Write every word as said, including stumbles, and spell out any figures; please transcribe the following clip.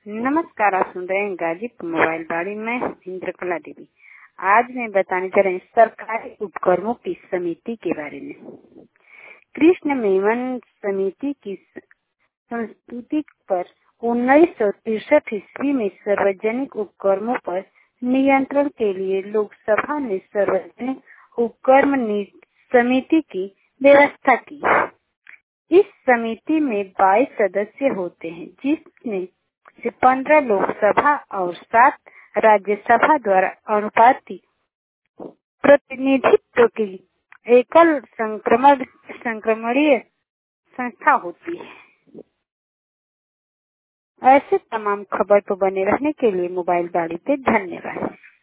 नमस्कार, आप सुन रहे हैं गाजीपुर मोबाइल बाड़ी में इंद्रकला देवी। आज मैं बताने जा रहे हैं सरकारी उपक्रमों की समिति के बारे में। कृष्ण मेमन समिति की संस्तुति पर उन्नीस सौ तिरसठ ईस्वी में सार्वजनिक उपक्रमों पर नियंत्रण के लिए लोकसभा ने सार्वजनिक उपक्रम समिति की व्यवस्था की। इस समिति में बाईस सदस्य होते हैं, जिसमें से पंद्रह लोकसभा और सात राज्यसभा द्वारा अनुपातिक प्रतिनिधित्व की एकल संक्रमण संक्रमणीय संस्था होती है। ऐसे तमाम खबर पर बने रहने के लिए मोबाइल बाड़ी पे धन्यवाद।